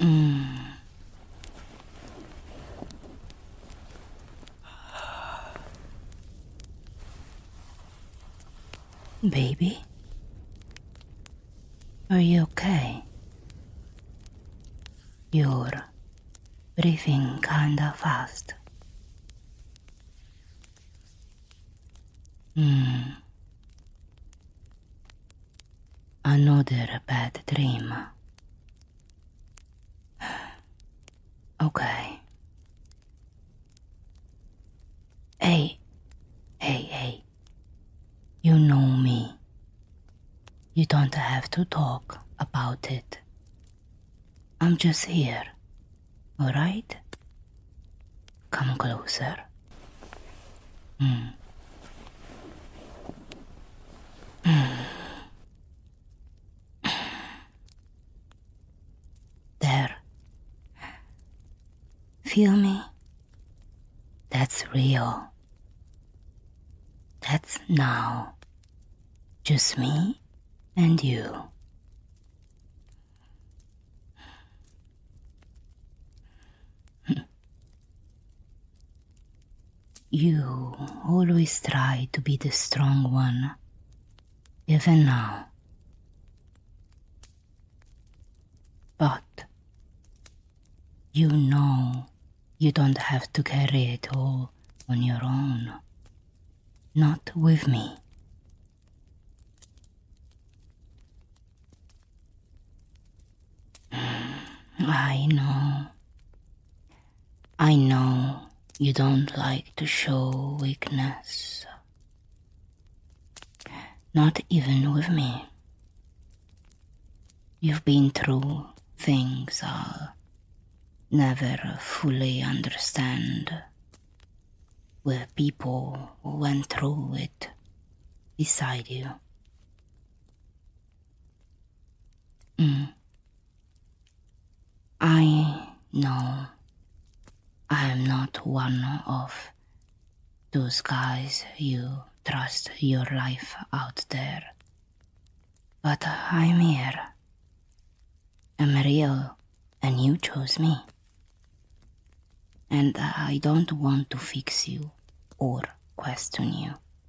Baby? Are you okay? You're breathing kinda fast. Another bad dream. Okay. Hey. You know me. You don't have to talk about it. I'm just here, alright? Come closer. There. Feel me? That's real. That's now. Just me and you. You always try to be the strong one, even now. But you know you don't have to carry it all on your own. Not with me. I know you don't like to show weakness. Not even with me. You've been through things I'll never fully understand, with people who went through it beside you. I know I'm not one of those guys you trust your life out there. But I'm here. I'm real, and you chose me. And I don't want to fix you or question you.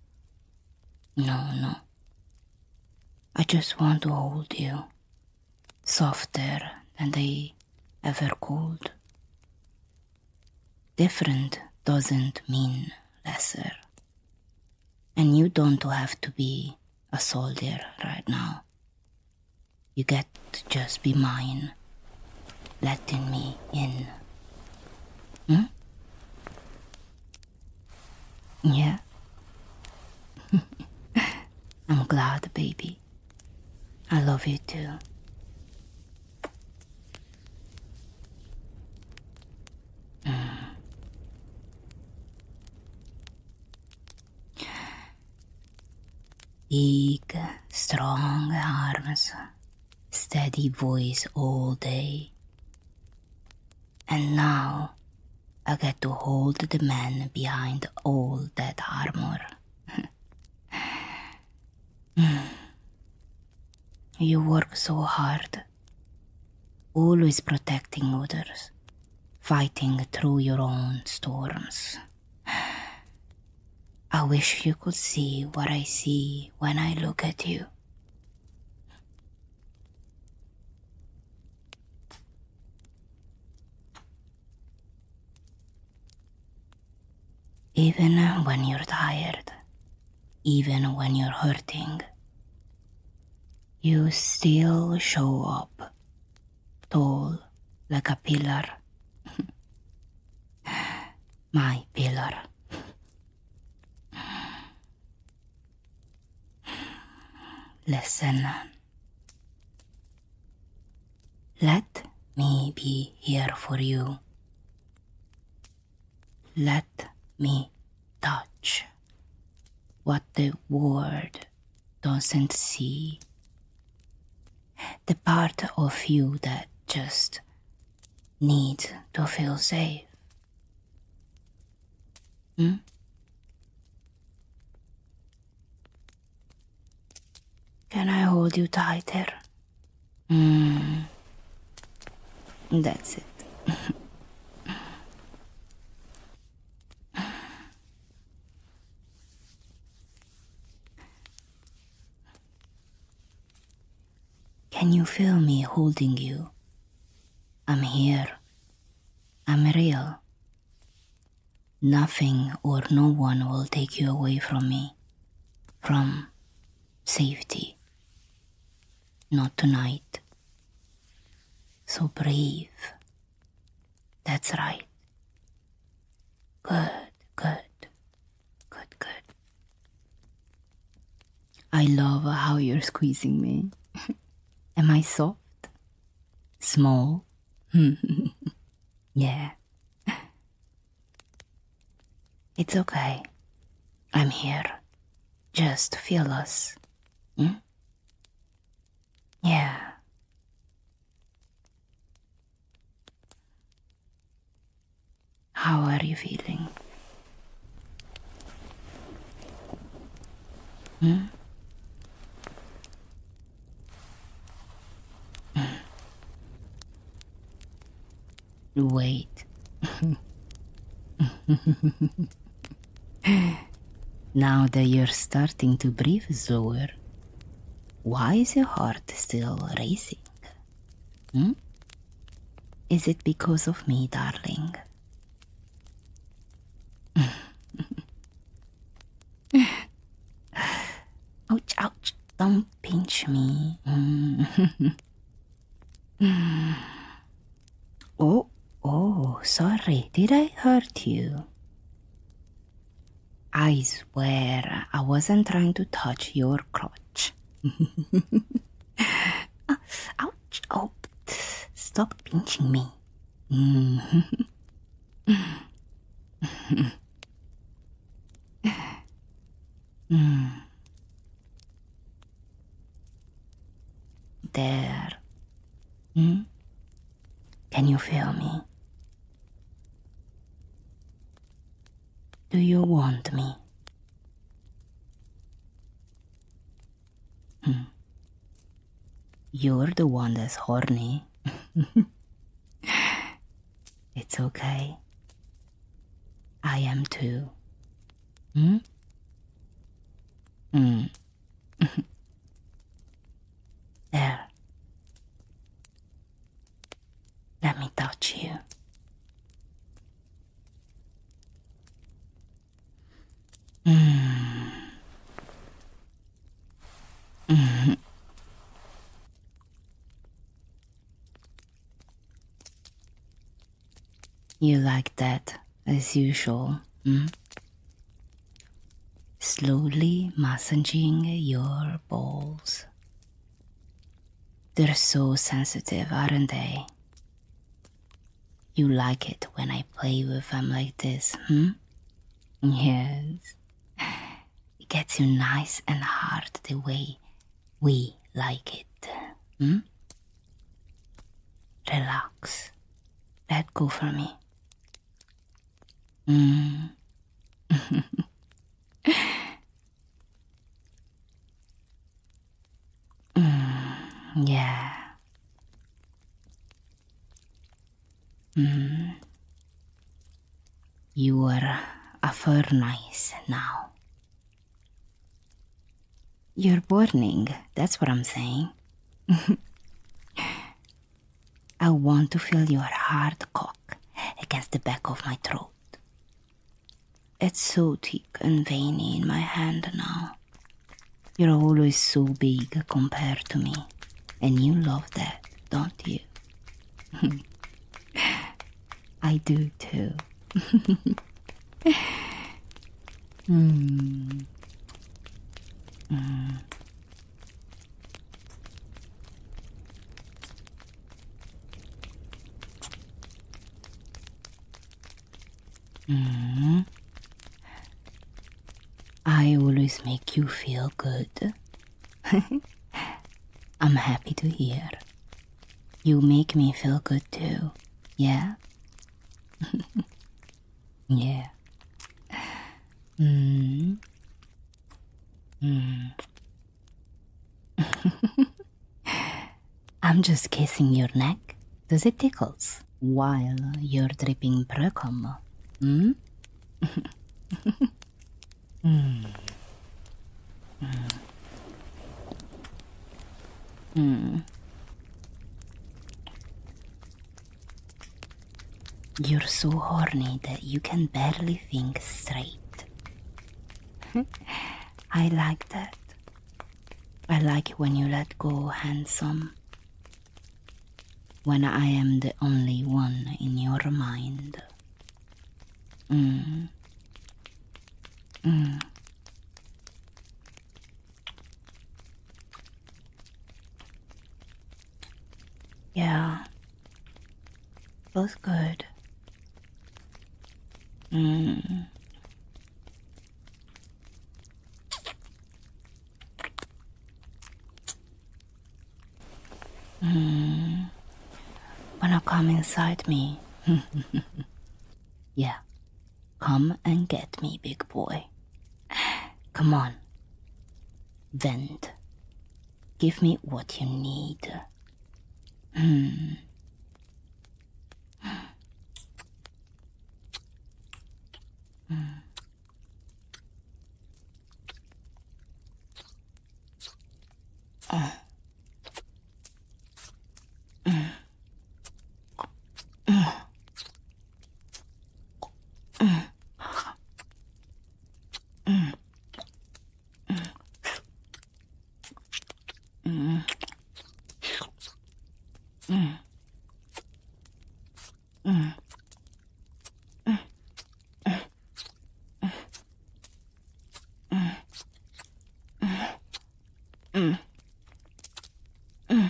No. I just want to hold you, softer than they ever could. Different doesn't mean lesser. And you don't have to be a soldier right now. You get to just be mine, letting me in. Yeah? I'm glad, baby. I love you too. Big, strong arms, steady voice all day. And now I get to hold the man behind all that armor. You work so hard, always protecting others, fighting through your own storms. I wish you could see what I see when I look at you. Even when you're tired, even when you're hurting, you still show up, tall like a pillar. My pillar. Listen. Let me be here for you. Let me touch what the world doesn't see. The part of you that just needs to feel safe. Can I hold you tighter? That's it. Can you feel me holding you? I'm here. I'm real. Nothing or no one will take you away from me. From safety. Not tonight. So brave. That's right. Good, good, good, good. I love how you're squeezing me. Am I soft? Small? Yeah. It's okay. I'm here. Just feel us. Hmm? Yeah. How are you feeling? Hmm? Wait. Now that you're starting to breathe slower, why is your heart still racing? Hmm? Is it because of me, darling? Ouch, ouch. Don't pinch me. Oh, sorry. Did I hurt you? I swear I wasn't trying to touch your crotch. Ouch. Oh, stop pinching me. There. Can you feel me? Do you want me? You're the one that's horny. It's okay. I am too. There. Let me touch you. You like that, as usual, Slowly massaging your balls. They're so sensitive, aren't they? You like it when I play with them like this, Yes. It gets you nice and hard the way we like it, Relax. Let go for me. Yeah. You are a fur nice now. You're burning, that's what I'm saying. I want to feel your hard cock against the back of my throat. It's so thick and veiny in my hand now. You're always so big compared to me, and you love that, don't you? I do too. I always make you feel good. I'm happy to hear. You make me feel good too, yeah? Yeah. I'm just kissing your neck Does it tickles while you're dripping precum? Hmm? Mm. Mm. Mm. You're so horny that you can barely think straight. I like that. I like it when you let go, handsome. When I am the only one in your mind. Mm. Mm. Yeah. Feels good. Mm. Mm. Wanna come inside me? Yeah. Come and get me, big boy. Come on. Vent. Give me what you need. Hmm. Mm. Oh. Mm. Mm. Mm. Mm. Mm. Mm. Mm. Mm. Mm.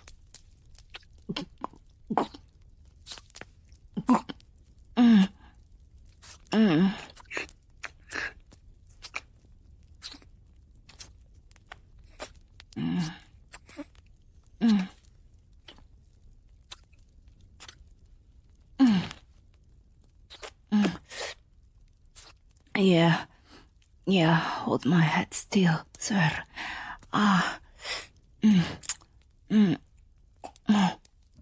Mm. Mm. Mm. Mm. Mm. Mm. Yeah. Yeah, hold my head still, sir. Ah. Mm. Mm. Mm.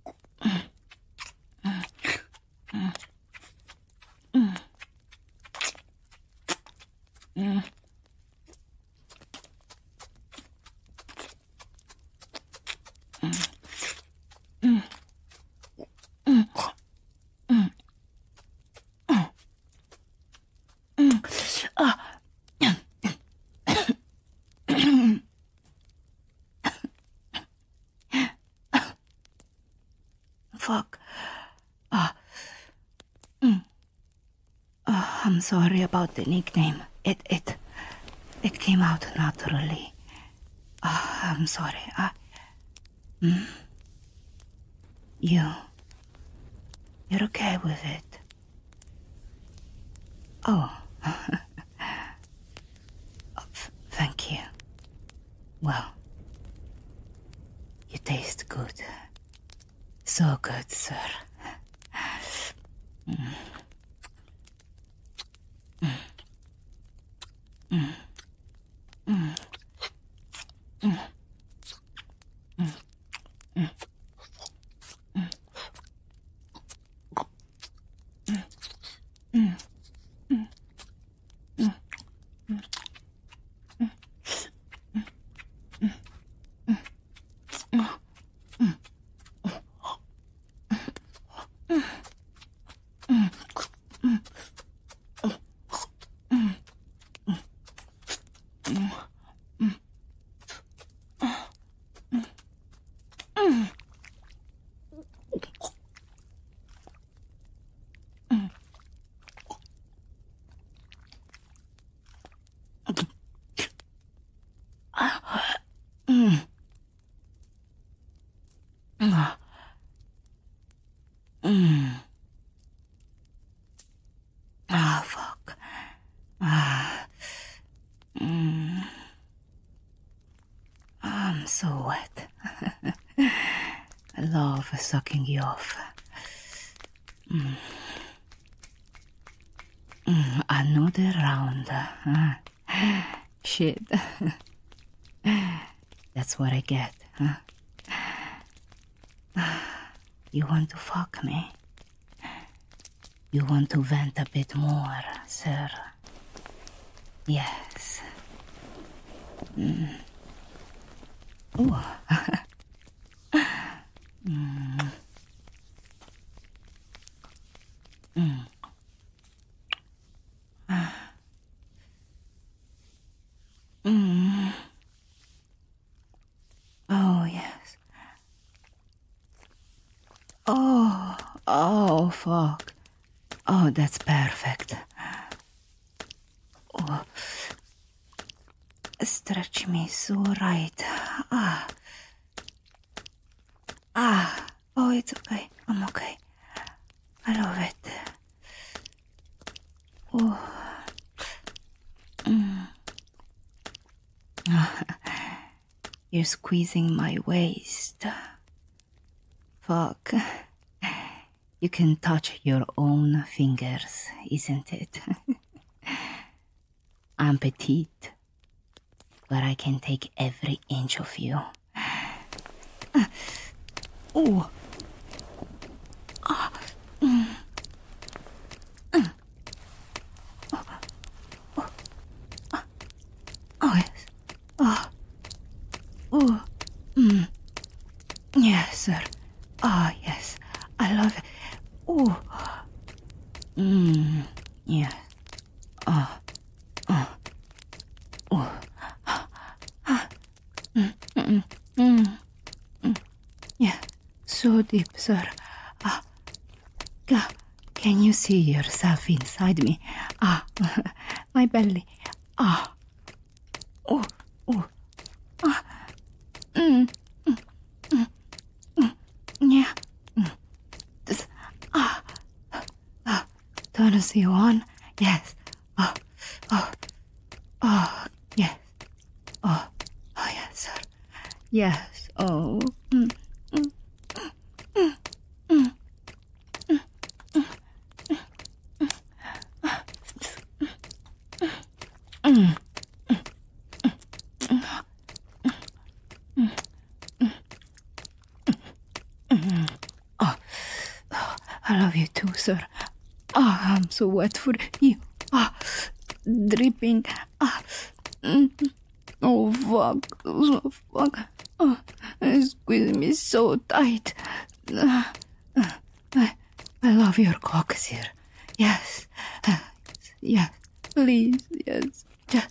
Mm. Mm. Mm. Mm. Mm. Mm. Mm. Ah. Fuck. Ah. Mm. I'm sorry about the nickname. It came out naturally. I'm sorry. Mm, you, you're okay with it? Oh, thank you. Well, you taste good. So good, sir. Mm. Mm. Mm. Mm. Mm. Mm. Mm. Mm. Mm. Mm. Mm. Mm. Mm. Ah, fuck. Ah. Mm. I'm so wet. I love sucking you off. Mm. Another round. Shit. That's what I get, huh? You want to fuck me? You want to vent a bit more, sir? Yes. Ooh. Oh, yes. Oh, fuck. Oh, that's perfect. Oh, stretch me so right. Oh, it's okay. I'm okay. I love it. Oh. You're squeezing my waist. Fuck. You can touch your own fingers, isn't it? I'm petite, but I can take every inch of you. Oh. Oh, yes. Oh. Yes, sir. Ah, yes. I love it. Oh. Yes. Yeah. So deep, sir. Can you see yourself inside me? My belly. Oh. Yeah. This, turns you on? Yes. Yes. Yes, sir. Yes. Oh. I love you too, sir. I'm so wet for you. Dripping. Oh, fuck. Oh, fuck. Squeeze me so tight. I love your cock, sir. Yes. Yes. Please, yes. Just,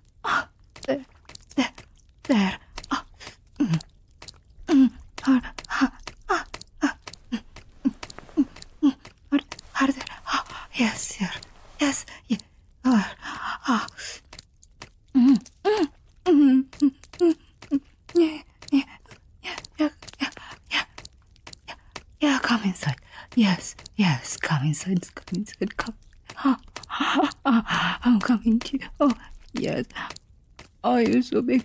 there. Harder. Yes, sir. Yes. Yeah. Yeah, come inside. Yes, come inside, come. I'm coming to you. Oh, yes. Oh, you're so big.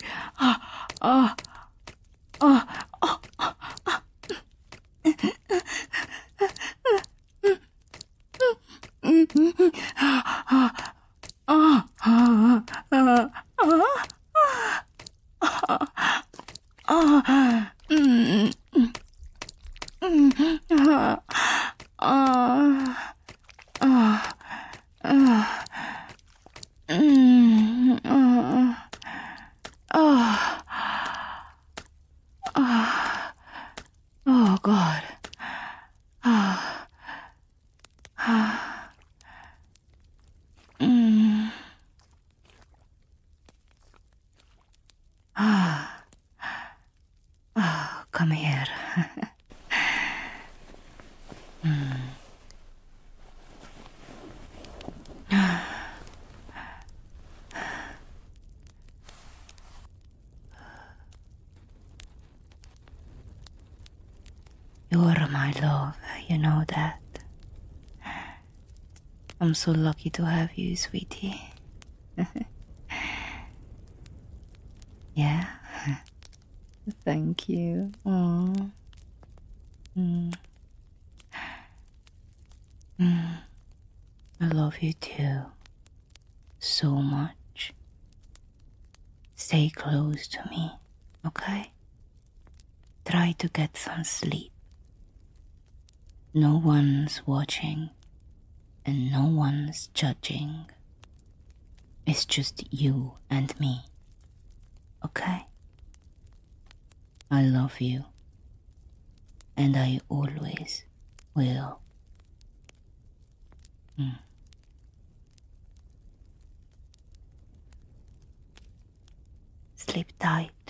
Oh, God. Come here. You're my love, you know that. I'm so lucky to have you, sweetie. Yeah? Thank you. Aww. I love you too. So much. Stay close to me, okay? Try to get some sleep. No one's watching and no one's judging. It's just you and me, okay? I love you, and I always will. Sleep tight.